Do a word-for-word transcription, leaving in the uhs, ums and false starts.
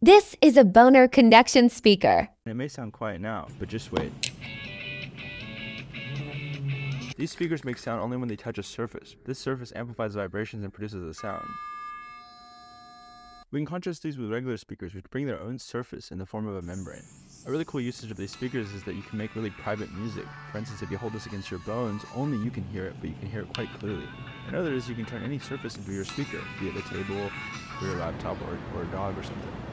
This is a Boner conduction speaker. It may sound quiet now, but just wait. These speakers make sound only when they touch a surface. This surface amplifies vibrations and produces a sound. We can contrast these with regular speakers, which bring their own surface in the form of a membrane. A really cool usage of these speakers is that you can make really private music. For instance, if you hold this against your bones, only you can hear it, but you can hear it quite clearly. Another is you can turn any surface into your speaker, be it a table, or your laptop, or, or a dog or something.